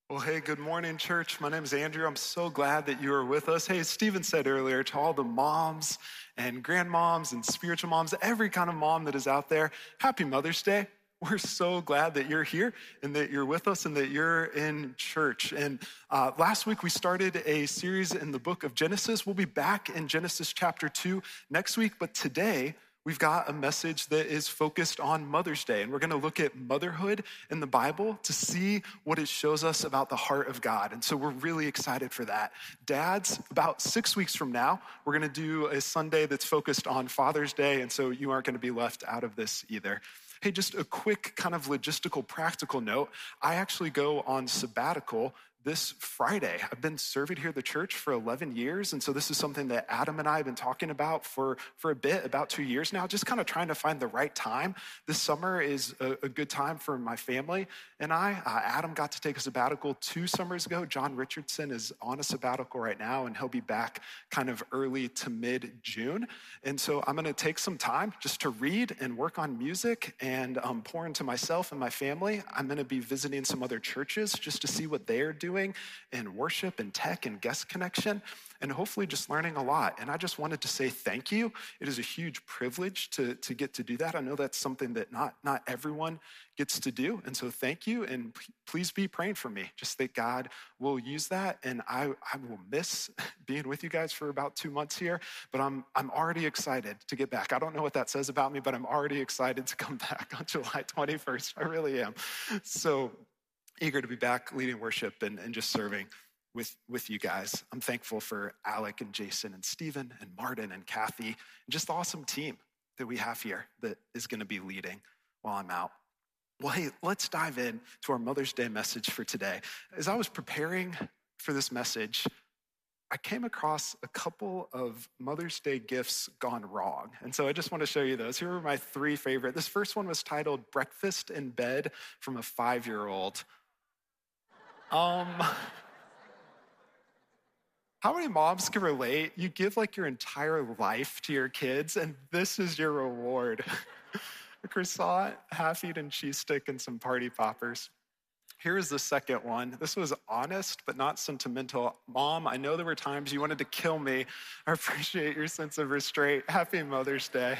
Well, hey, good morning, church. My name is Andrew. I'm so glad that you are with us. Hey, as Stephen said earlier, to all the moms and grandmoms and spiritual moms, every kind of mom that is out there, happy Mother's Day. We're so glad that you're here and that you're with us and that you're in church. And last week we started a series in the book of Genesis. We'll be back in Genesis chapter 2 next week, but today we've got a message that is focused on Mother's Day, and we're going to look at motherhood in the Bible to see what it shows us about the heart of God. And so we're really excited for that. Dads, about 6 weeks from now, we're going to do a Sunday that's focused on Father's Day, and so you aren't going to be left out of this either. Hey, just a quick kind of logistical, practical note. I actually go on sabbatical this Friday. I've been serving here at the church for 11 years, and so this is something that Adam and I have been talking about for a bit, about 2 years now, just kind of trying to find the right time. This summer is a good time for my family and I. Adam got to take a sabbatical 2 summers ago. John Richardson is on a sabbatical right now, and he'll be back kind of early to mid-June. And so I'm going to take some time just to read and work on music and pour into myself and my family. I'm going to be visiting some other churches just to see what they're doing in worship and tech and guest connection, and hopefully just learning a lot. And I just wanted to say thank you. It is a huge privilege to get to do that. I know that's something that not everyone gets to do. And so thank you, and please be praying for me. Just that God will use that, and I will miss being with you guys for about 2 months here, but I'm already excited to get back. I don't know what that says about me, but I'm already excited to come back on July 21st. I really am. So eager to be back leading worship and just serving with you guys. I'm thankful for Alec and Jason and Stephen and Martin and Kathy, and just the awesome team that we have here that is going to be leading while I'm out. Well, hey, let's dive in to our Mother's Day message for today. As I was preparing for this message, I came across a couple of Mother's Day gifts gone wrong. And so I just want to show you those. Here are my 3 favorite. This first one was titled Breakfast in Bed from a 5-year-old. How many moms can relate? You give like your entire life to your kids, and this is your reward. A croissant, half-eaten cheese stick, and some party poppers. Here's the second one. This was honest, but not sentimental. Mom, I know there were times you wanted to kill me. I appreciate your sense of restraint. Happy Mother's Day.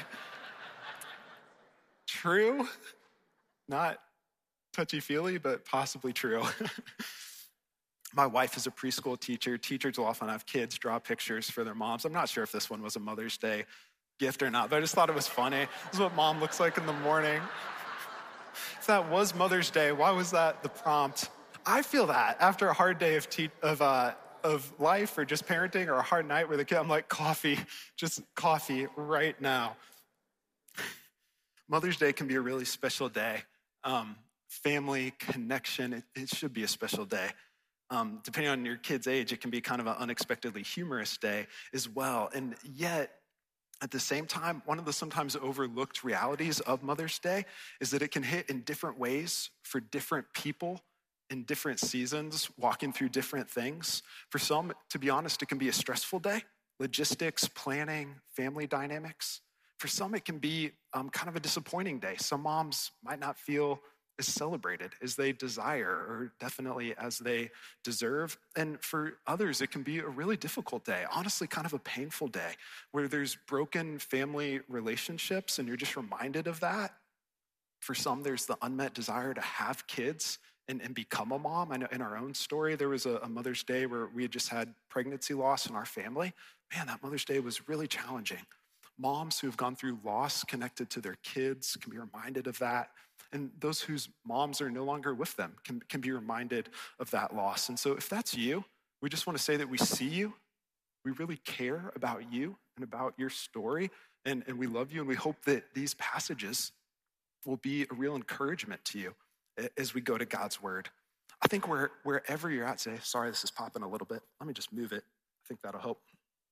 True, not touchy-feely, but possibly true. My wife is a preschool teacher. Teachers will often have kids draw pictures for their moms. I'm not sure if this one was a Mother's Day gift or not, but I just thought it was funny. This is what mom looks like in the morning. If that was Mother's Day, why was that the prompt? I feel that after a hard day of life or just parenting, or a hard night with a kid, I'm like, coffee, just coffee right now. Mother's Day can be a really special day. Family connection, it should be a special day. Depending on your kid's age, it can be kind of an unexpectedly humorous day as well. And yet, at the same time, one of the sometimes overlooked realities of Mother's Day is that it can hit in different ways for different people in different seasons, walking through different things. For some, to be honest, it can be a stressful day, logistics, planning, family dynamics. For some, it can be kind of a disappointing day. Some moms might not feel as celebrated as they desire, or definitely as they deserve. And for others, it can be a really difficult day, honestly, kind of a painful day, where there's broken family relationships and you're just reminded of that. For some, there's the unmet desire to have kids and become a mom. I know in our own story, there was a Mother's Day where we had just had pregnancy loss in our family. Man, that Mother's Day was really challenging. Moms who have gone through loss connected to their kids can be reminded of that. And those whose moms are no longer with them can be reminded of that loss. And so if that's you, we just want to say that we see you. We really care about you and about your story. And we love you. And we hope that these passages will be a real encouragement to you as we go to God's word. I think wherever you're at today, sorry, this is popping a little bit. Let me just move it. I think that'll help.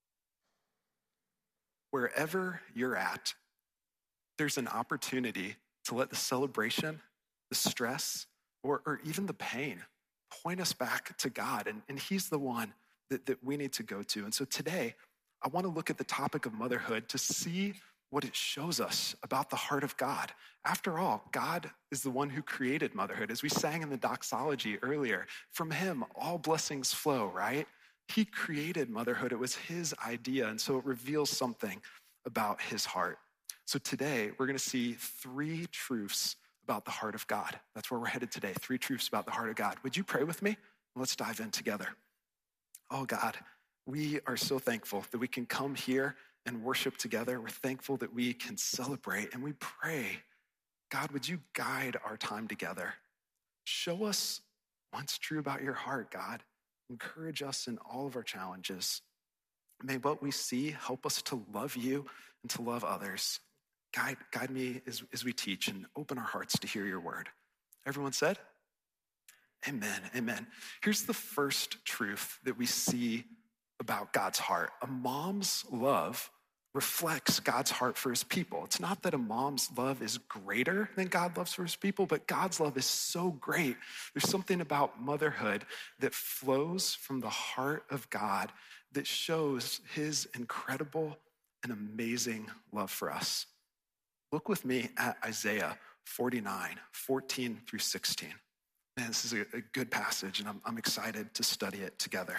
Wherever you're at, there's an opportunity to let the celebration, the stress, or even the pain point us back to God. And he's the one that we need to go to. And so today, I want to look at the topic of motherhood to see what it shows us about the heart of God. After all, God is the one who created motherhood. As we sang in the doxology earlier, from him, all blessings flow, right? He created motherhood. It was his idea. And so it reveals something about his heart. So today, we're going to see 3 truths about the heart of God. That's where we're headed today. 3 truths about the heart of God. Would you pray with me? Let's dive in together. Oh God, we are so thankful that we can come here and worship together. We're thankful that we can celebrate, and we pray, God, would you guide our time together? Show us what's true about your heart, God. Encourage us in all of our challenges. May what we see help us to love you and to love others. Guide me as we teach, and open our hearts to hear your word. Everyone said? Amen, amen. Here's the first truth that we see about God's heart. A mom's love reflects God's heart for his people. It's not that a mom's love is greater than God loves for his people, but God's love is so great. There's something about motherhood that flows from the heart of God that shows his incredible and amazing love for us. Look with me at Isaiah 49, 14 through 16. Man, this is a good passage, and I'm excited to study it together.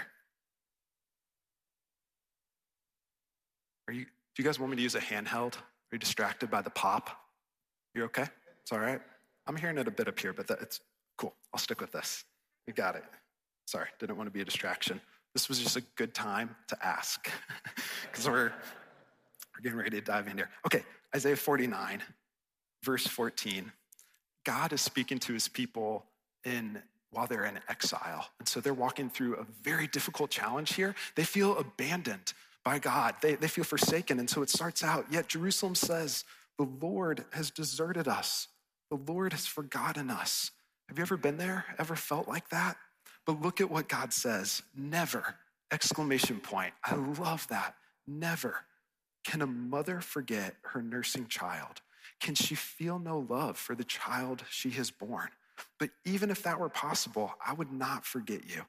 Do you guys want me to use a handheld? Are you distracted by the pop? You're okay? It's all right? I'm hearing it a bit up here, but it's cool. I'll stick with this. We got it. Sorry, didn't want to be a distraction. This was just a good time to ask because we're getting ready to dive in here. Okay, Isaiah 49, verse 14. God is speaking to his people while they're in exile. And so they're walking through a very difficult challenge here. They feel abandoned by God. They feel forsaken. And so it starts out, yet Jerusalem says, the Lord has deserted us. The Lord has forgotten us. Have you ever been there? Ever felt like that? But look at what God says. Never, exclamation point. I love that. Never can a mother forget her nursing child. Can she feel no love for the child she has born? But even if that were possible, I would not forget you.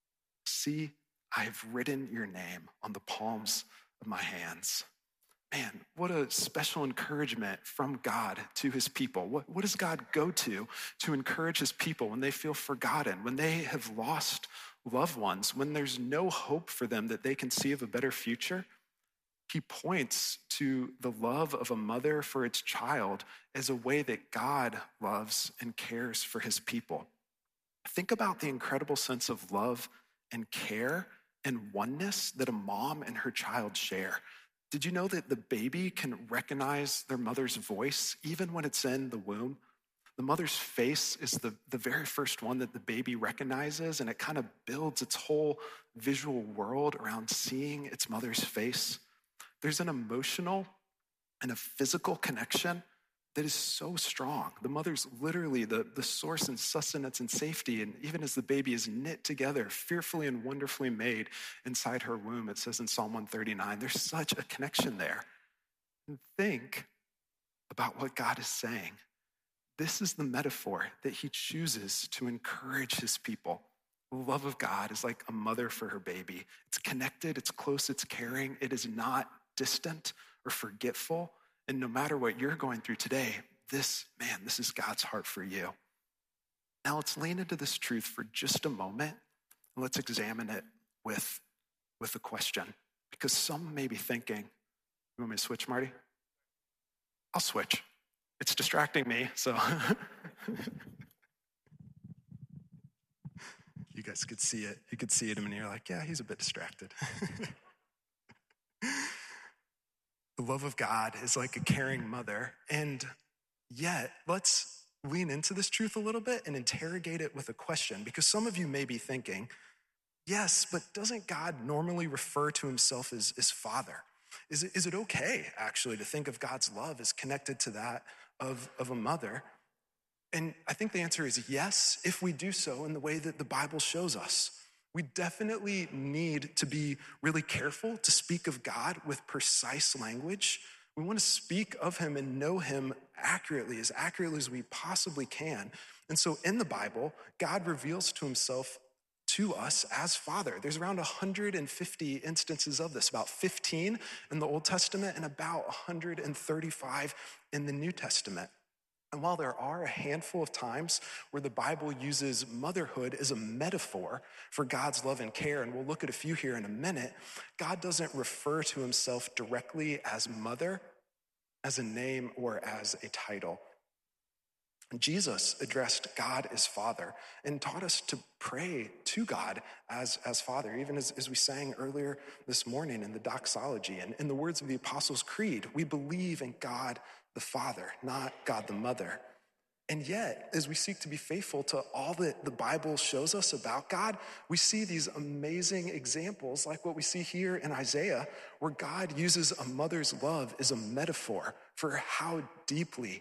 See, I have written your name on the palms of my hands. Man, what a special encouragement from God to his people. What does God go to encourage his people when they feel forgotten, when they have lost loved ones, when there's no hope for them that they can see of a better future? He points to the love of a mother for its child as a way that God loves and cares for his people. Think about the incredible sense of love and care and oneness that a mom and her child share. Did you know that the baby can recognize their mother's voice even when it's in the womb? The mother's face is the very first one that the baby recognizes, and it kind of builds its whole visual world around seeing its mother's face. There's an emotional and a physical connection that is so strong. The mother's literally the source and sustenance and safety. And even as the baby is knit together, fearfully and wonderfully made inside her womb, it says in Psalm 139, there's such a connection there. And think about what God is saying. This is the metaphor that he chooses to encourage his people. The love of God is like a mother for her baby. It's connected, it's close, it's caring. It is not distant or forgetful. And no matter what you're going through today, this is God's heart for you. Now let's lean into this truth for just a moment, and let's examine it with a question. Because some may be thinking, you want me to switch, Marty? I'll switch. It's distracting me, so. You guys could see it. You could see it, and you're like, yeah, he's a bit distracted. The love of God is like a caring mother. And yet, let's lean into this truth a little bit and interrogate it with a question. Because some of you may be thinking, yes, but doesn't God normally refer to himself as Father? Is it okay, actually, to think of God's love as connected to that of a mother? And I think the answer is yes, if we do so in the way that the Bible shows us. We definitely need to be really careful to speak of God with precise language. We want to speak of him and know him accurately as we possibly can. And so in the Bible, God reveals to himself to us as Father. There's around 150 instances of this, about 15 in the Old Testament and about 135 in the New Testament. And while there are a handful of times where the Bible uses motherhood as a metaphor for God's love and care, and we'll look at a few here in a minute, God doesn't refer to himself directly as mother, as a name, or as a title. Jesus addressed God as Father and taught us to pray to God as Father, even as we sang earlier this morning in the doxology. And in the words of the Apostles' Creed, we believe in God the Father, not God the Mother. And yet, as we seek to be faithful to all that the Bible shows us about God, we see these amazing examples like what we see here in Isaiah, where God uses a mother's love as a metaphor for how deeply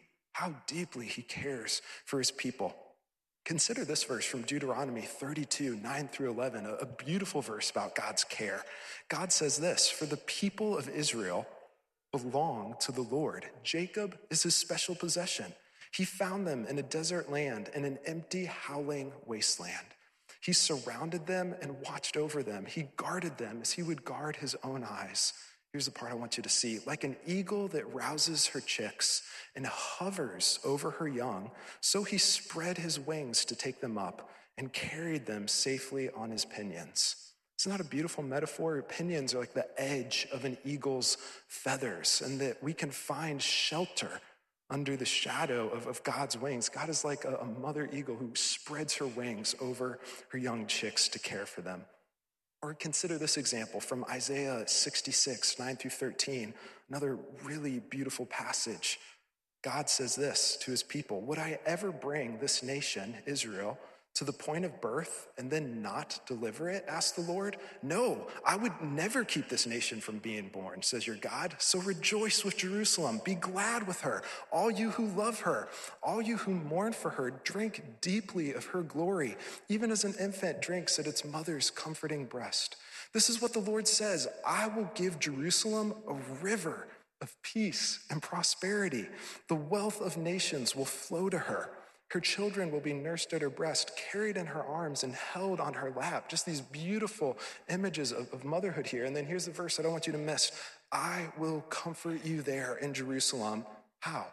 he cares for his people. Consider this verse from Deuteronomy 32, 9 through 11, a beautiful verse about God's care. God says this, "For the people of Israel belong to the Lord. Jacob is his special possession. He found them in a desert land, in an empty, howling wasteland. He surrounded them and watched over them. He guarded them as he would guard his own eyes." Here's the part I want you to see. "Like an eagle that rouses her chicks and hovers over her young, so he spread his wings to take them up and carried them safely on his pinions." It's not a beautiful metaphor. Pinions are like the edge of an eagle's feathers, and that we can find shelter under the shadow of God's wings. God is like a mother eagle who spreads her wings over her young chicks to care for them. Or consider this example from Isaiah 66, 9 through 13, another really beautiful passage. God says this to his people, "Would I ever bring this nation, Israel, to the point of birth and then not deliver it?" asked the Lord. "No, I would never keep this nation from being born," says your God. "So rejoice with Jerusalem. Be glad with her, all you who love her. All you who mourn for her, drink deeply of her glory, even as an infant drinks at its mother's comforting breast. This is what the Lord says, I will give Jerusalem a river of peace and prosperity. The wealth of nations will flow to her. Her children will be nursed at her breast, carried in her arms, and held on her lap." Just these beautiful images of motherhood here. And then here's the verse I don't want you to miss. "I will comfort you there in Jerusalem." How?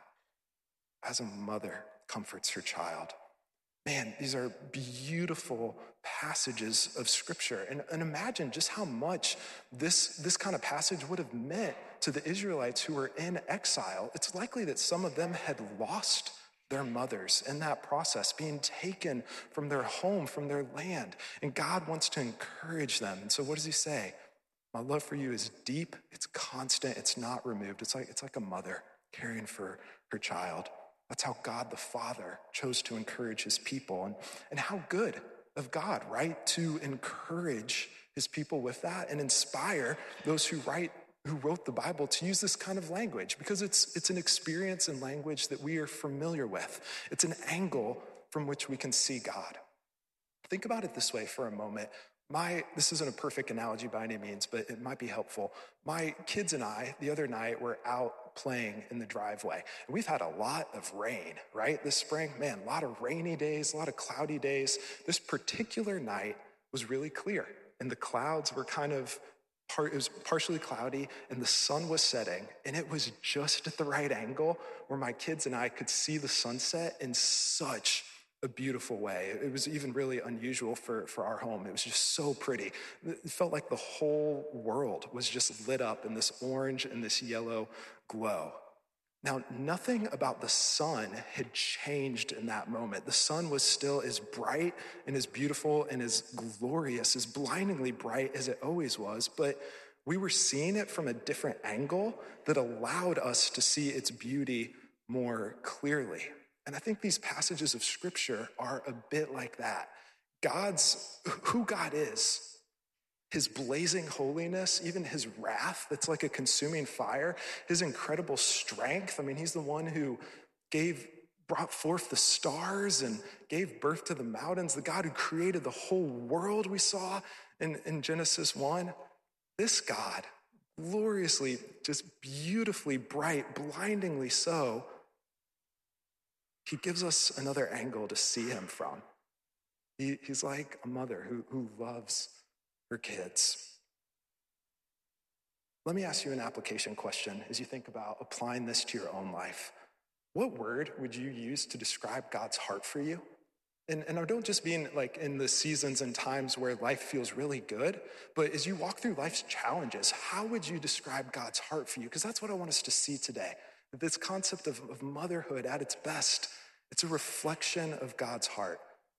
As a mother comforts her child. Man, these are beautiful passages of Scripture. And imagine just how much this kind of passage would have meant to the Israelites who were in exile. It's likely that some of them had lost their mothers in that process, being taken from their home, from their land. And God wants to encourage them. And so what does he say? "My love for you is deep, it's constant, it's not removed." It's like a mother caring for her child. That's how God the Father chose to encourage his people. And how good of God, right? To encourage his people with that and inspire those who wrote the Bible to use this kind of language, because it's an experience and language that we are familiar with. It's an angle from which we can see God. Think about it this way for a moment. This isn't a perfect analogy by any means, but it might be helpful. My kids and I, the other night, were out playing in the driveway. And we've had a lot of rain, right? This spring, man, a lot of rainy days, a lot of cloudy days. This particular night was really clear, and the clouds were it was partially cloudy, and the sun was setting, and it was just at the right angle where my kids and I could see the sunset in such a beautiful way. It was even really unusual for our home. It was just so pretty. It felt like the whole world was just lit up in this orange and this yellow glow. Now, nothing about the sun had changed in that moment. The sun was still as bright and as beautiful and as glorious, as blindingly bright as it always was, but we were seeing it from a different angle that allowed us to see its beauty more clearly. And I think these passages of Scripture are a bit like that. Who God is, his blazing holiness, even his wrath that's like a consuming fire, his incredible strength. I mean, he's the one who brought forth the stars and gave birth to the mountains, the God who created the whole world we saw in Genesis 1. This God, gloriously, just beautifully bright, blindingly so, he gives us another angle to see him from. He's like a mother who loves her kids. Let me ask you an application question as you think about applying this to your own life. What word would you use to describe God's heart for you? And I don't just mean like in the seasons and times where life feels really good, but as you walk through life's challenges, how would you describe God's heart for you? Because that's what I want us to see today. This concept of motherhood at its best, it's a reflection of God's heart.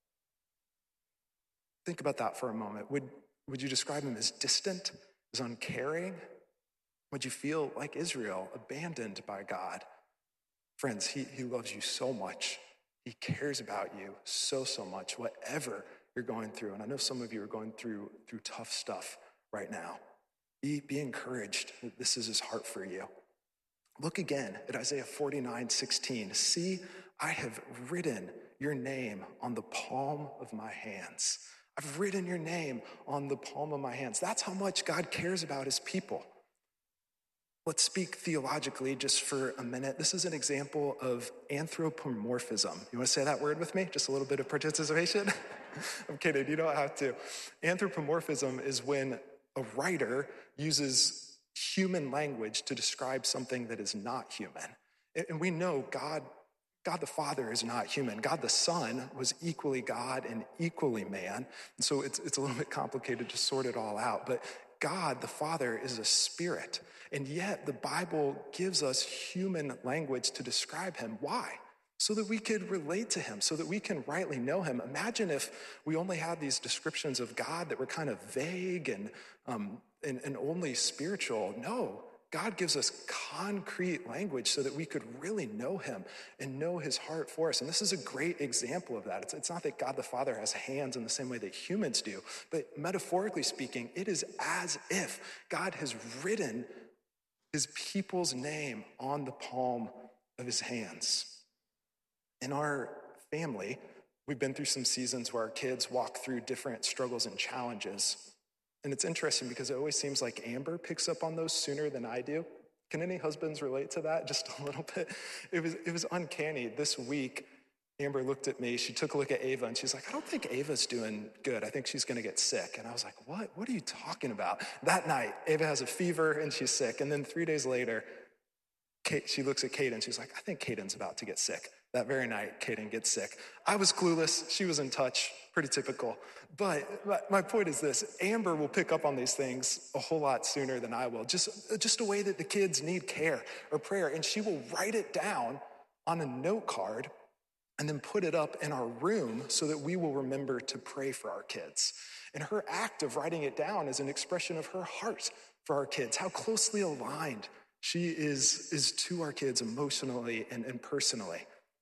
Think about that for a moment. Would you describe him as distant, as uncaring? Would you feel like Israel, abandoned by God? Friends, he loves you so much. He cares about you so much, whatever you're going through. And I know some of you are going through tough stuff right now. Be encouraged that this is his heart for you. Look again at Isaiah 49:16. See, I have written your name on the palm of my hands. I've written your name on the palm of my hands. That's how much God cares about his people. Let's speak theologically just for a minute. This is an example of anthropomorphism. You want to say that word with me? Just a little bit of participation? I'm kidding, you don't have to. Anthropomorphism is when a writer uses human language to describe something that is not human. And we know God the Father is not human. God the Son was equally God and equally man. And so it's a little bit complicated to sort it all out. But God the Father is a spirit. And yet the Bible gives us human language to describe him. Why? So that we could relate to him, so that we can rightly know him. Imagine if we only had these descriptions of God that were kind of vague and only spiritual. No, God gives us concrete language so that we could really know him and know his heart for us. And this is a great example of that. It's not that God the Father has hands in the same way that humans do, but metaphorically speaking, it is as if God has written his people's name on the palm of his hands. In our family, we've been through some seasons where our kids walk through different struggles and challenges. And it's interesting because it always seems like Amber picks up on those sooner than I do. Can any husbands relate to that just a little bit? It was uncanny. This week, Amber looked at me, she took a look at Ava, and she's like, I don't think Ava's doing good. I think she's gonna get sick. And I was like, what? What are you talking about? That night, Ava has a fever and she's sick. And then 3 days later, she looks at Caden, she's like, I think Caden's about to get sick. That very night, Caden gets sick. I was clueless, she was in touch, pretty typical. But my point is this, Amber will pick up on these things a whole lot sooner than I will. Just a way that the kids need care or prayer. And she will write it down on a note card and then put it up in our room so that we will remember to pray for our kids. And her act of writing it down is an expression of her heart for our kids, how closely aligned she is to our kids emotionally and personally.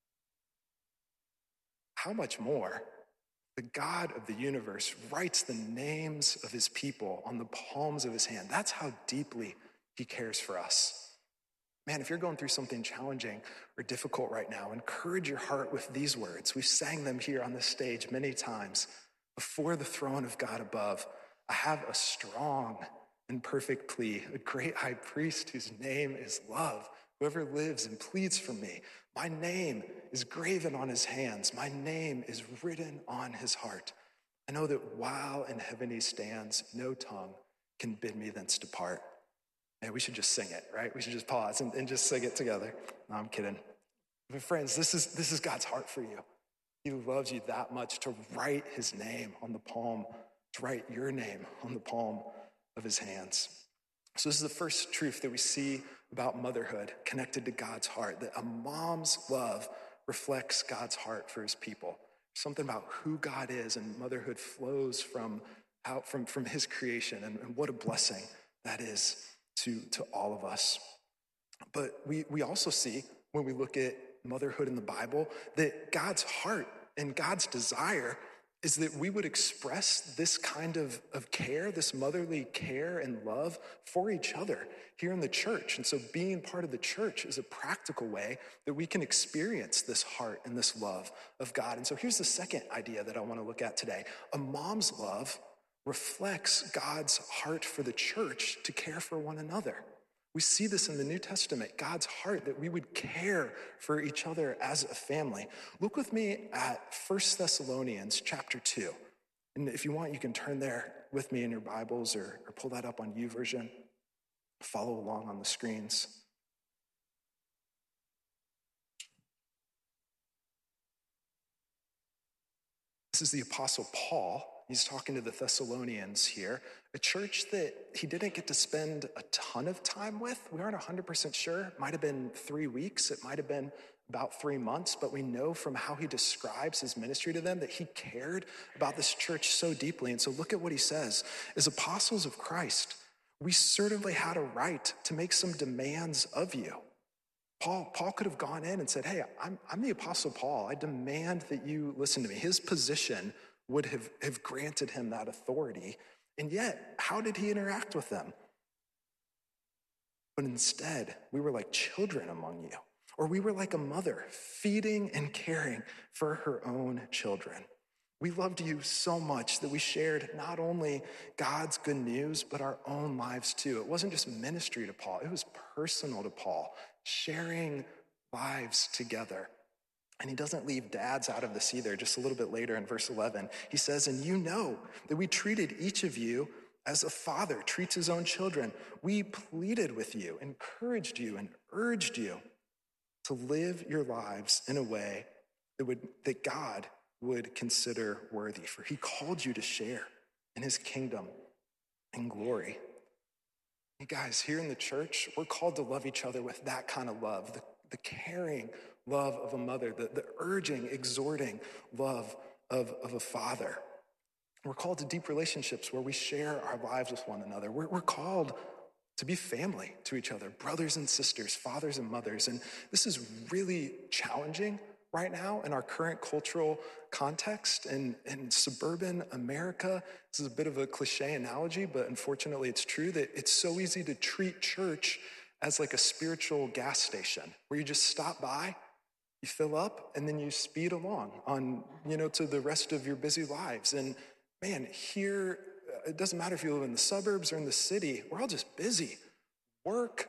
How much more the God of the universe writes the names of his people on the palms of his hand. That's how deeply he cares for us. Man, if you're going through something challenging or difficult right now, encourage your heart with these words. We've sang them here on this stage many times. Before the throne of God above, I have a strong and perfect plea, a great high priest whose name is love. Whoever lives and pleads for me, my name is graven on his hands. My name is written on his heart. I know that while in heaven he stands, no tongue can bid me thence depart. Man, we should just sing it, right? We should just pause and just sing it together. No, I'm kidding. But friends, this is God's heart for you. He loves you that much to write his name on the palm, to write your name on the palm of his hands. So this is the first truth that we see about motherhood connected to God's heart, that a mom's love reflects God's heart for his people. Something about who God is, and motherhood flows from his creation, and what a blessing that is to all of us. But we also see, when we look at motherhood in the Bible, that God's heart and God's desire is that we would express this kind of care, this motherly care and love for each other here in the church. And so being part of the church is a practical way that we can experience this heart and this love of God. And so here's the second idea that I want to look at today. A mom's love reflects God's heart for the church to care for one another. We see this in the New Testament, God's heart that we would care for each other as a family. Look with me at 1 Thessalonians chapter 2. And if you want, you can turn there with me in your Bibles or pull that up on YouVersion. Follow along on the screens. This is the Apostle Paul. He's talking to the Thessalonians here, a church that he didn't get to spend a ton of time with. We aren't 100% sure. It might have been 3 weeks. It might have been about 3 months, but we know from how he describes his ministry to them that he cared about this church so deeply. And so look at what he says. As apostles of Christ, we certainly had a right to make some demands of you. Paul could have gone in and said, hey, I'm the Apostle Paul. I demand that you listen to me. His position would have granted him that authority. And yet, how did he interact with them? But instead, we were like children among you, or we were like a mother feeding and caring for her own children. We loved you so much that we shared not only God's good news, but our own lives too. It wasn't just ministry to Paul, it was personal to Paul, sharing lives together. And he doesn't leave dads out of this either. Just a little bit later in verse 11, he says, and you know that we treated each of you as a father treats his own children. We pleaded with you, encouraged you, and urged you to live your lives in a way that God would consider worthy, for he called you to share in his kingdom and glory. Hey guys, here in the church, we're called to love each other with that kind of love, the caring love of a mother, the urging, exhorting love of a father. We're called to deep relationships where we share our lives with one another. We're called to be family to each other, brothers and sisters, fathers and mothers. And this is really challenging right now in our current cultural context. And in suburban America, this is a bit of a cliche analogy, but unfortunately it's true that it's so easy to treat church as like a spiritual gas station where you just stop by, you fill up, and then you speed along on, to the rest of your busy lives. And man, here, it doesn't matter if you live in the suburbs or in the city, we're all just busy. Work,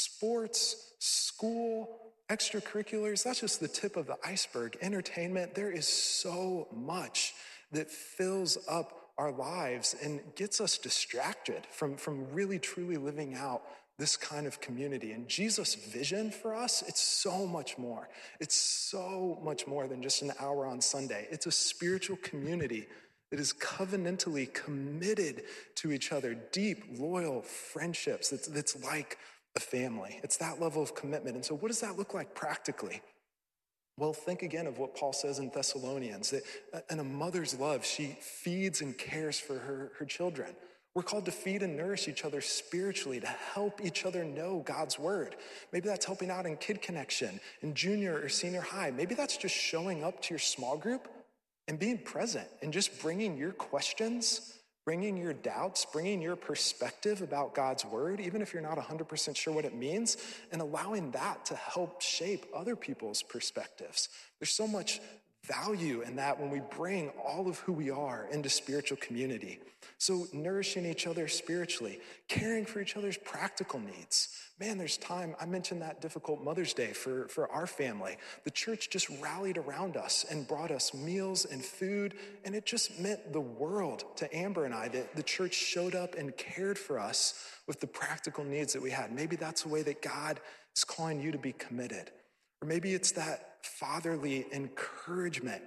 sports, school, extracurriculars, that's just the tip of the iceberg. Entertainment, there is so much that fills up our lives and gets us distracted from really truly living out this kind of community. And Jesus' vision for us, it's so much more. It's so much more than just an hour on Sunday. It's a spiritual community that is covenantally committed to each other, deep, loyal friendships that's like a family. It's that level of commitment. And so what does that look like practically? Well, think again of what Paul says in Thessalonians, that in a mother's love, she feeds and cares for her children. We're called to feed and nourish each other spiritually, to help each other know God's word. Maybe that's helping out in Kid Connection, in junior or senior high. Maybe that's just showing up to your small group and being present and just bringing your questions, bringing your doubts, bringing your perspective about God's word, even if you're not 100% sure what it means, and allowing that to help shape other people's perspectives. There's so much value in that when we bring all of who we are into spiritual community. So nourishing each other spiritually, caring for each other's practical needs. Man, there's time. I mentioned that difficult Mother's Day for our family. The church just rallied around us and brought us meals and food, and it just meant the world to Amber and I that the church showed up and cared for us with the practical needs that we had. Maybe that's a way that God is calling you to be committed. Or maybe it's that fatherly encouragement,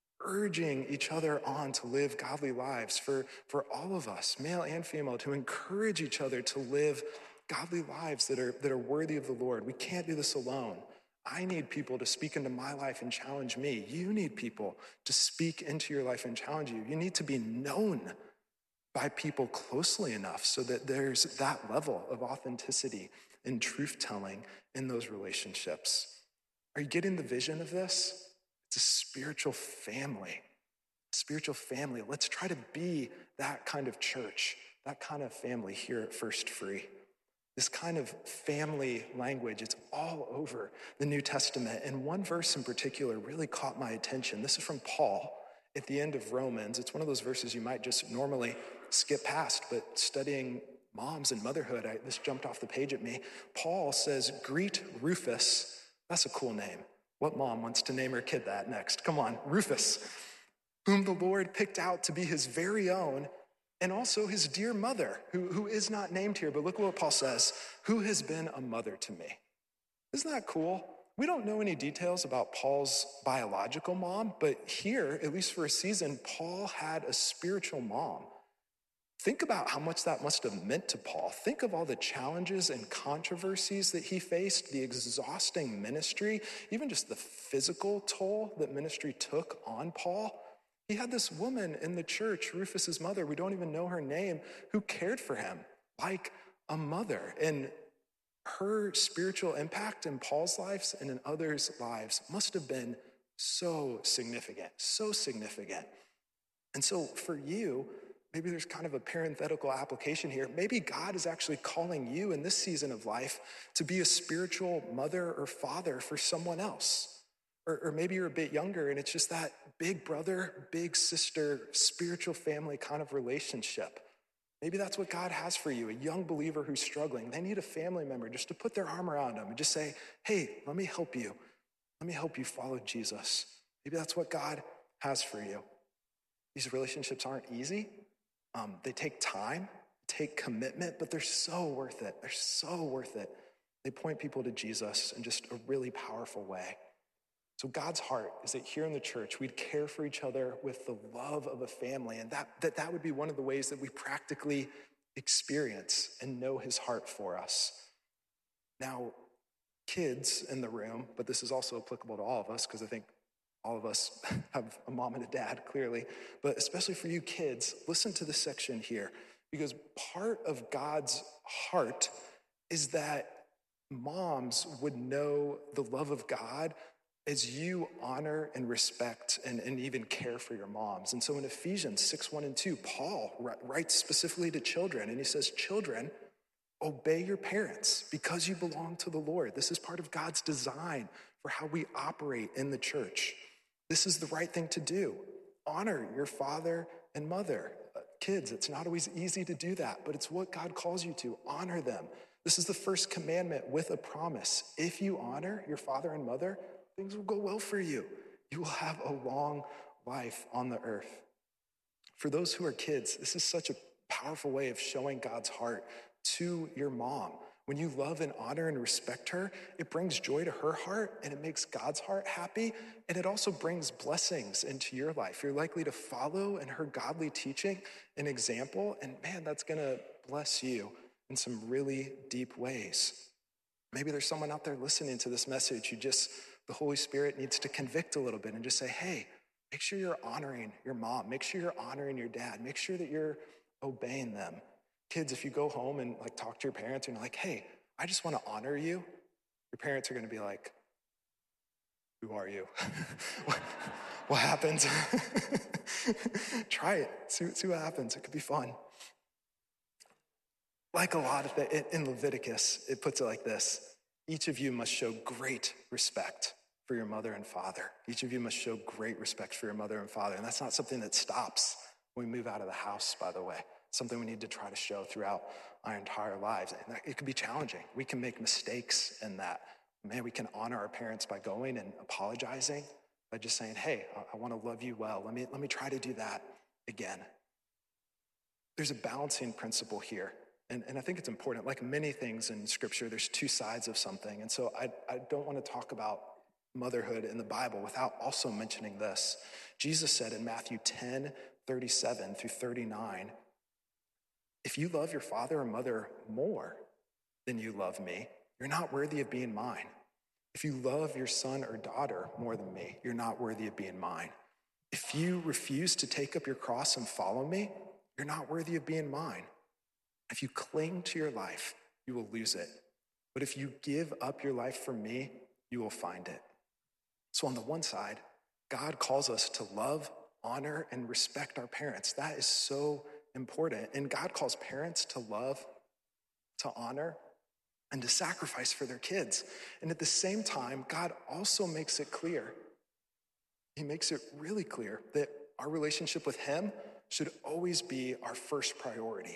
urging each other on to live godly lives for all of us, male and female, to encourage each other to live godly lives that are worthy of the Lord. We can't do this alone. I need people to speak into my life and challenge me. You need people to speak into your life and challenge you. You need to be known by people closely enough so that there's that level of authenticity and truth-telling in those relationships. Are you getting the vision of this? It's a spiritual family. Spiritual family. Let's try to be that kind of church, that kind of family here at First Free. This kind of family language, it's all over the New Testament. And one verse in particular really caught my attention. This is from Paul at the end of Romans. It's one of those verses you might just normally skip past, but studying moms and motherhood, this jumped off the page at me. Paul says, greet Rufus. That's a cool name. What mom wants to name her kid that next? Come on, Rufus, whom the Lord picked out to be his very own, and also his dear mother, who is not named here, but look what Paul says, who has been a mother to me. Isn't that cool? We don't know any details about Paul's biological mom, but here, at least for a season, Paul had a spiritual mom. Think about how much that must have meant to Paul. Think of all the challenges and controversies that he faced, the exhausting ministry, even just the physical toll that ministry took on Paul. He had this woman in the church, Rufus's mother, we don't even know her name, who cared for him like a mother. And her spiritual impact in Paul's lives and in others' lives must have been so significant, so significant. And so for you, maybe there's kind of a parenthetical application here. Maybe God is actually calling you in this season of life to be a spiritual mother or father for someone else. Or maybe you're a bit younger and it's just that big brother, big sister, spiritual family kind of relationship. Maybe that's what God has for you, a young believer who's struggling. They need a family member just to put their arm around them and just say, hey, let me help you. Let me help you follow Jesus. Maybe that's what God has for you. These relationships aren't easy. They take time, take commitment, but they're so worth it. They're so worth it. They point people to Jesus in just a really powerful way. So God's heart is that here in the church, we'd care for each other with the love of a family, and that would be one of the ways that we practically experience and know his heart for us. Now, kids in the room, but this is also applicable to all of us, because I think all of us have a mom and a dad, clearly, but especially for you kids, listen to this section here, because part of God's heart is that moms would know the love of God as you honor and respect and even care for your moms. And so in Ephesians 6:1-2, Paul writes specifically to children, and he says, children, obey your parents because you belong to the Lord. This is part of God's design for how we operate in the church. This is the right thing to do. Honor your father and mother. Kids, it's not always easy to do that, but it's what God calls you to. Honor them. This is the first commandment with a promise. If you honor your father and mother, things will go well for you. You will have a long life on the earth. For those who are kids, this is such a powerful way of showing God's heart to your mom. When you love and honor and respect her, it brings joy to her heart and it makes God's heart happy. And it also brings blessings into your life. You're likely to follow in her godly teaching and example. And man, that's going to bless you in some really deep ways. Maybe there's someone out there listening to this message who the Holy Spirit needs to convict a little bit and just say, hey, make sure you're honoring your mom. Make sure you're honoring your dad. Make sure that you're obeying them. Kids, if you go home and talk to your parents and you're like, hey, I just want to honor you, your parents are going to be like, who are you? What happens? Try it. See what happens. It could be fun. Like a lot of in Leviticus, it puts it like this. Each of you must show great respect for your mother and father. Each of you must show great respect for your mother and father. And that's not something that stops when we move out of the house, by the way. It's something we need to try to show throughout our entire lives. And it can be challenging. We can make mistakes in that. Man, we can honor our parents by going and apologizing, by just saying, hey, I want to love you well. Let me try to do that again. There's a balancing principle here. And I think it's important. Like many things in Scripture, there's two sides of something. And so I don't want to talk about motherhood in the Bible without also mentioning this. Jesus said in Matthew 10:37-39, if you love your father or mother more than you love me, you're not worthy of being mine. If you love your son or daughter more than me, you're not worthy of being mine. If you refuse to take up your cross and follow me, you're not worthy of being mine. If you cling to your life, you will lose it. But if you give up your life for me, you will find it. So on the one side, God calls us to love, honor, and respect our parents. That is so important. And God calls parents to love, to honor, and to sacrifice for their kids. And at the same time, God also makes it clear, he makes it really clear that our relationship with him should always be our first priority.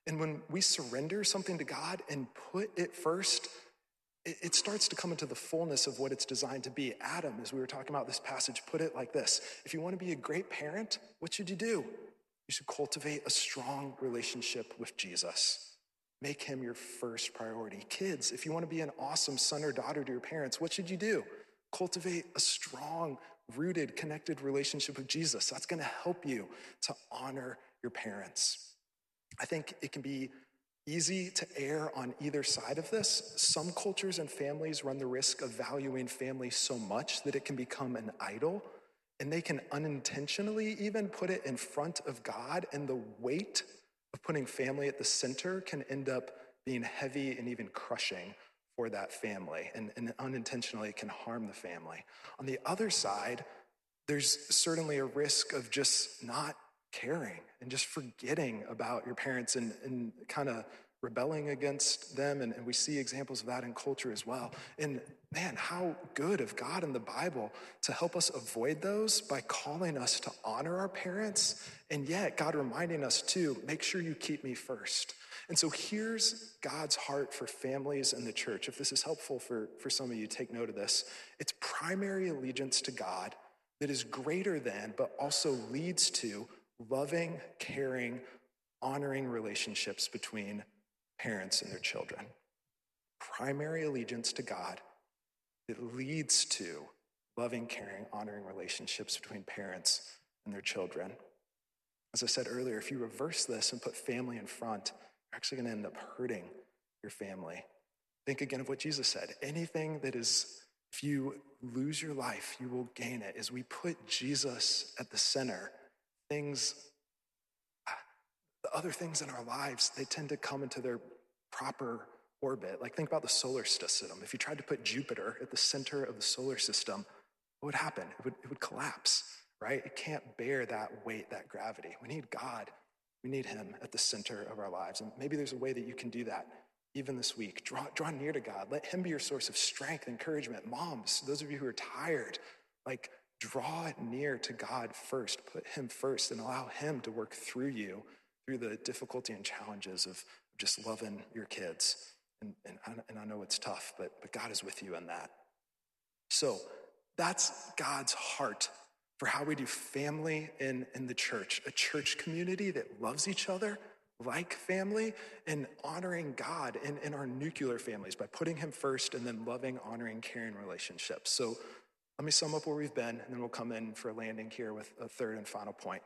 And when we surrender something to God and put it first, it starts to come into the fullness of what it's designed to be. Adam, as we were talking about this passage, put it like this: if you want to be a great parent, what should you do? You should cultivate a strong relationship with Jesus. Make him your first priority. Kids, if you want to be an awesome son or daughter to your parents, what should you do? Cultivate a strong, rooted, connected relationship with Jesus. That's going to help you to honor your parents. I think it can be easy to err on either side of this. Some cultures and families run the risk of valuing family so much that it can become an idol, and they can unintentionally even put it in front of God, and the weight of putting family at the center can end up being heavy and even crushing for that family, and unintentionally it can harm the family. On the other side, there's certainly a risk of just not caring and just forgetting about your parents and kind of rebelling against them. And we see examples of that in culture as well. And man, how good of God in the Bible to help us avoid those by calling us to honor our parents. And yet God reminding us to make sure you keep me first. And so here's God's heart for families and the church. If this is helpful for some of you, take note of this. It's primary allegiance to God that is greater than, but also leads to loving, caring, honoring relationships between parents and their children. Primary allegiance to God that leads to loving, caring, honoring relationships between parents and their children. As I said earlier, if you reverse this and put family in front, you're actually going to end up hurting your family. Think again of what Jesus said. Anything that is, if you lose your life, you will gain it. As we put Jesus at the center, the other things in our lives, they tend to come into their proper orbit. Like think about the solar system. If you tried to put Jupiter at the center of the solar system, what would happen? It would collapse, right? It can't bear that weight, that gravity. We need God. We need him at the center of our lives. And maybe there's a way that you can do that even this week. Draw near to God. Let him be your source of strength, encouragement. Moms, those of you who are tired, like draw near to God first. Put him first and allow him to work through you through the difficulty and challenges of just loving your kids. And I know it's tough, but God is with you in that. So that's God's heart for how we do family in the church, a church community that loves each other like family, and honoring God in our nuclear families by putting him first and then loving, honoring, caring relationships. So let me sum up where we've been, and then we'll come in for a landing here with a third and final point.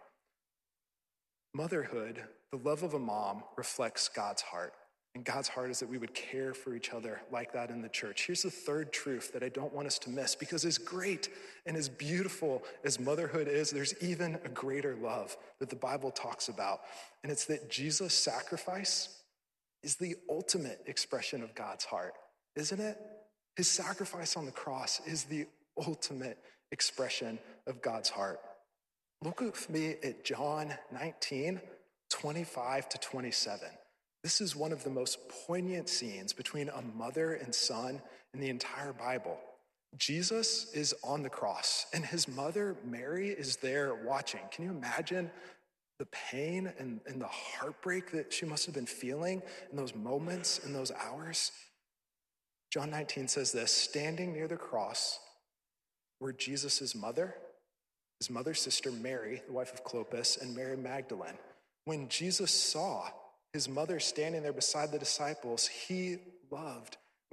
Motherhood, the love of a mom, reflects God's heart. And God's heart is that we would care for each other like that in the church. Here's the third truth that I don't want us to miss, because as great and as beautiful as motherhood is, there's even a greater love that the Bible talks about. And it's that Jesus' sacrifice is the ultimate expression of God's heart, isn't it? His sacrifice on the cross is the ultimate expression of God's heart. Look with me at John 19, 25 to 27. This is one of the most poignant scenes between a mother and son in the entire Bible. Jesus is on the cross, and his mother, Mary, is there watching. Can you imagine the pain and the heartbreak that she must have been feeling in those moments, in those hours? John 19 says this: standing near the cross were Jesus' mother, his mother's sister Mary, the wife of Clopas, and Mary Magdalene. When Jesus saw his mother standing there beside the disciples, he loved.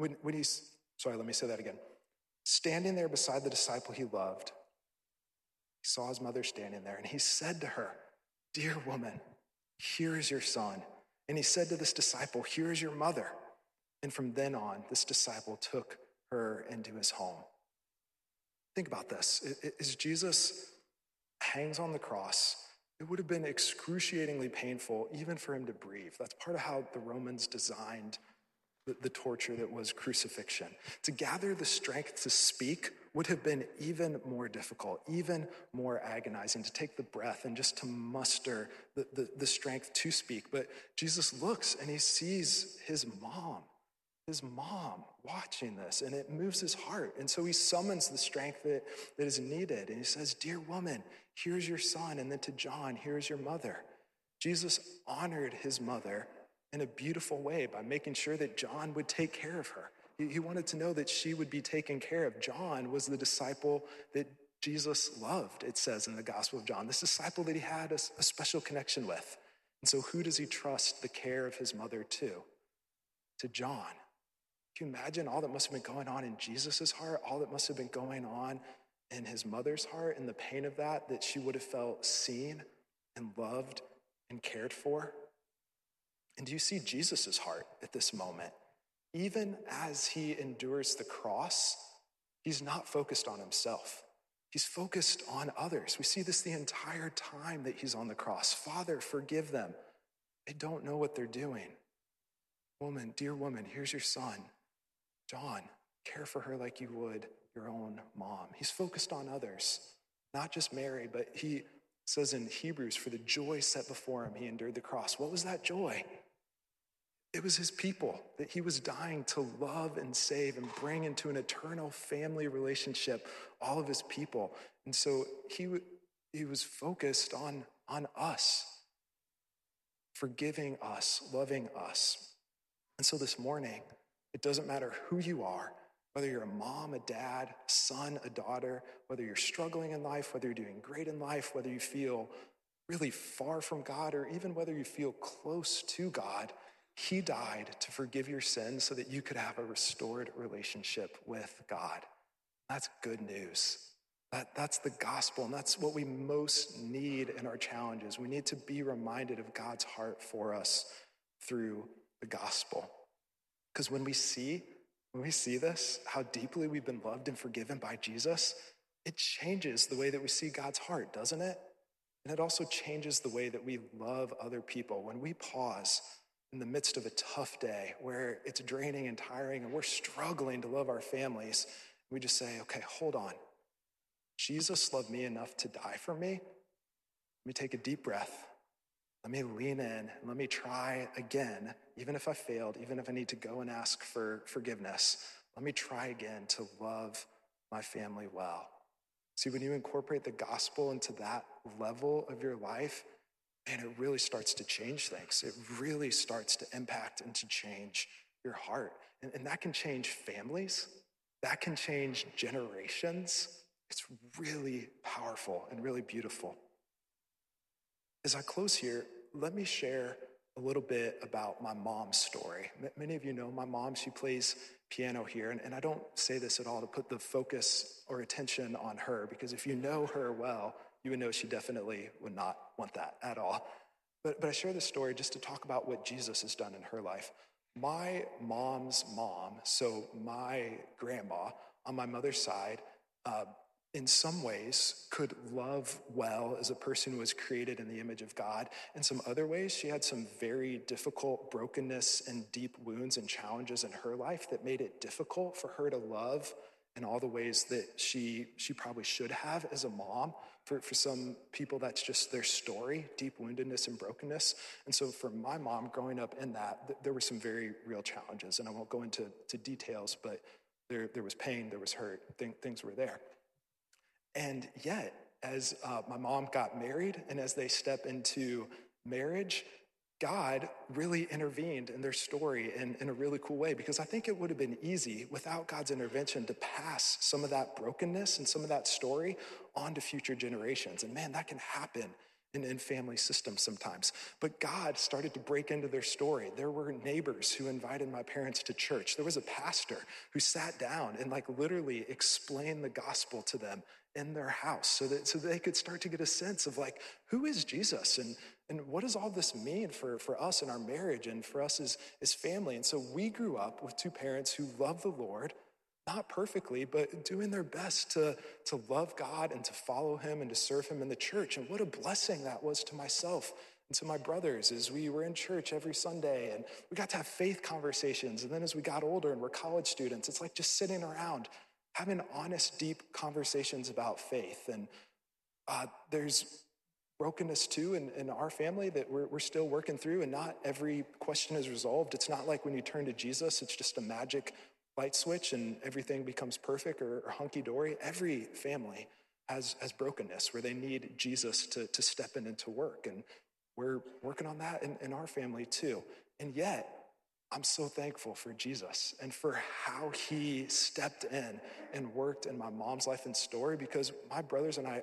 Standing there beside the disciple he loved, he saw his mother standing there, and he said to her, "Dear woman, here is your son." And he said to this disciple, "Here is your mother." And from then on, this disciple took her into his home. Think about this. As Jesus hangs on the cross, it would have been excruciatingly painful even for him to breathe. That's part of how the Romans designed the torture that was crucifixion. To gather the strength to speak would have been even more difficult, even more agonizing, to take the breath and just to muster the strength to speak. But Jesus looks and he sees his mom watching this, and it moves his heart. And so he summons the strength that is needed. And he says, "Dear woman, here's your son." And then to John, "Here's your mother." Jesus honored his mother in a beautiful way by making sure that John would take care of her. He wanted to know that she would be taken care of. John was the disciple that Jesus loved, it says in the Gospel of John, this disciple that he had a special connection with. And so who does he trust the care of his mother to? To John. Can you imagine all that must have been going on in Jesus's heart, all that must have been going on in his mother's heart, and the pain of that she would have felt seen and loved and cared for? And do you see Jesus's heart at this moment? Even as he endures the cross, he's not focused on himself. He's focused on others. We see this the entire time that he's on the cross. Father, forgive them. They don't know what they're doing. Woman, dear woman, here's your son. John, care for her like you would your own mom. He's focused on others, not just Mary, but he says in Hebrews, for the joy set before him, he endured the cross. What was that joy? It was his people that he was dying to love and save and bring into an eternal family relationship, all of his people. And so he was focused on us, forgiving us, loving us. And so this morning, it doesn't matter who you are, whether you're a mom, a dad, a son, a daughter, whether you're struggling in life, whether you're doing great in life, whether you feel really far from God, or even whether you feel close to God, he died to forgive your sins so that you could have a restored relationship with God. That's good news. That's the gospel, and that's what we most need in our challenges. We need to be reminded of God's heart for us through the gospel. Because when we see this, how deeply we've been loved and forgiven by Jesus, it changes the way that we see God's heart, doesn't it? And it also changes the way that we love other people. When we pause in the midst of a tough day where it's draining and tiring and we're struggling to love our families, we just say, okay, hold on. Jesus loved me enough to die for me. Let me take a deep breath. Let me lean in and let me try again, even if I failed, even if I need to go and ask for forgiveness. Let me try again to love my family well. See, when you incorporate the gospel into that level of your life, man, it really starts to change things. It really starts to impact and to change your heart. And that can change families. That can change generations. It's really powerful and really beautiful. As I close here, let me share a little bit about my mom's story. Many of you know my mom. She plays piano here, and I don't say this at all to put the focus or attention on her, because if you know her well, you would know she definitely would not want that at all. But I share this story just to talk about what Jesus has done in her life. My mom's mom, so my grandma on my mother's side, in some ways could love well as a person who was created in the image of God. In some other ways, she had some very difficult brokenness and deep wounds and challenges in her life that made it difficult for her to love in all the ways that she probably should have as a mom. For some people, that's just their story, deep woundedness and brokenness. And so for my mom growing up in that, there were some very real challenges. And I won't go into details, but there was pain, there was hurt, things were there. And yet, as my mom got married and as they step into marriage, God really intervened in their story in a really cool way, because I think it would have been easy without God's intervention to pass some of that brokenness and some of that story on to future generations. And man, that can happen in family systems sometimes. But God started to break into their story. There were neighbors who invited my parents to church. There was a pastor who sat down and literally explained the gospel to them in their house so that they could start to get a sense of who is Jesus and what does all this mean for us in our marriage and for us as family. And so we grew up with two parents who loved the Lord, not perfectly, but doing their best to love God and to follow him and to serve him in the church. And what a blessing that was to myself and to my brothers as we were in church every Sunday, and we got to have faith conversations. And then as we got older and we're college students, it's like just sitting around having honest, deep conversations about faith. And there's brokenness too in our family that we're still working through, and not every question is resolved. It's not like when you turn to Jesus, it's just a magic light switch and everything becomes perfect or hunky-dory. Every family has brokenness where they need Jesus to step in and to work. And we're working on that in our family too. And yet, I'm so thankful for Jesus and for how he stepped in and worked in my mom's life and story, because my brothers and I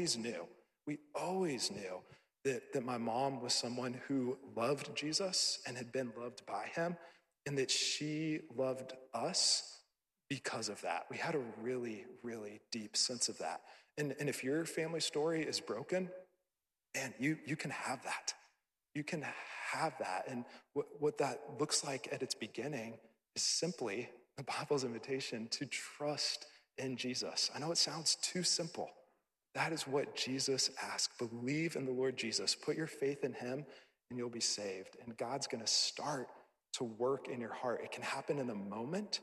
we always knew that my mom was someone who loved Jesus and had been loved by him, and that she loved us because of that. We had a really, really deep sense of that. And if your family story is broken, man, you can have that. You can have that. And what that looks like at its beginning is simply the Bible's invitation to trust in Jesus. I know it sounds too simple. That is what Jesus asked. Believe in the Lord Jesus. Put your faith in him and you'll be saved. And God's going to start to work in your heart. It can happen in a moment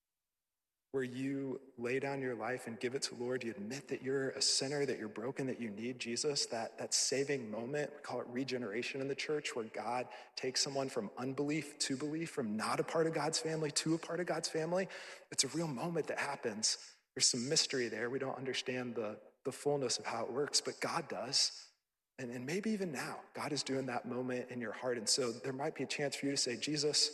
where you lay down your life and give it to the Lord. You admit that you're a sinner, that you're broken, that you need Jesus. That saving moment, we call it regeneration in the church, where God takes someone from unbelief to belief, from not a part of God's family to a part of God's family. It's a real moment that happens. There's some mystery there. We don't understand the fullness of how it works, but God does. And maybe even now, God is doing that moment in your heart. And so there might be a chance for you to say, Jesus,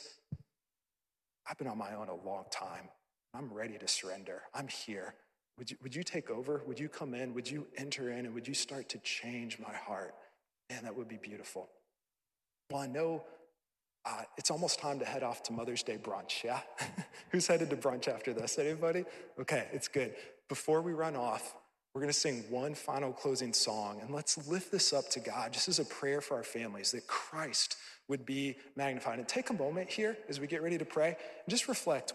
I've been on my own a long time. I'm ready to surrender. I'm here. Would you take over? Would you come in? Would you enter in? And would you start to change my heart? Man, that would be beautiful. Well, I know it's almost time to head off to Mother's Day brunch, yeah? Who's headed to brunch after this? Anybody? Okay, it's good. Before we run off, we're going to sing one final closing song, and let's lift this up to God just as a prayer for our families, that Christ would be magnified. And take a moment here as we get ready to pray and just reflect,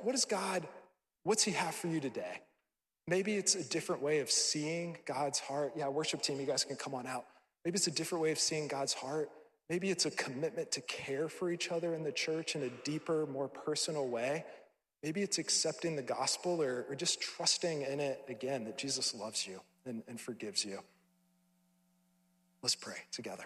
what's he have for you today? Maybe it's a different way of seeing God's heart. Yeah, worship team, you guys can come on out. Maybe it's a different way of seeing God's heart. Maybe it's a commitment to care for each other in the church in a deeper, more personal way. Maybe it's accepting the gospel or just trusting in it again, that Jesus loves you and forgives you. Let's pray together.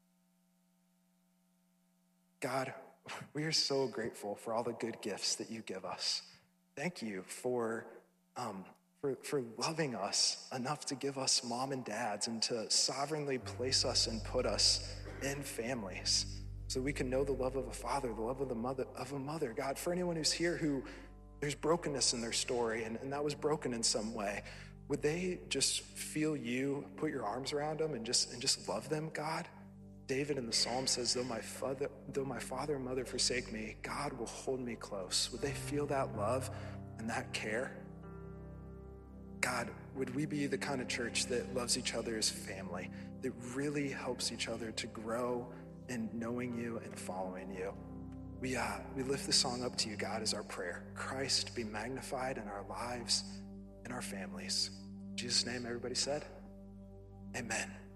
God, we are so grateful for all the good gifts that you give us. Thank you for loving us enough to give us mom and dads and to sovereignly place us and put us in families so we can know the love of a father, the love of a mother. God, for anyone who's here who there's brokenness in their story and that was broken in some way, would they just feel you, put your arms around them and just love them, God? David in the Psalm says, though my father and mother forsake me, God will hold me close. Would they feel that love and that care? God, would we be the kind of church that loves each other as family, that really helps each other to grow in knowing you and following you? We lift this song up to you, God, as our prayer. Christ be magnified in our lives and our families. In Jesus' name, everybody said, amen.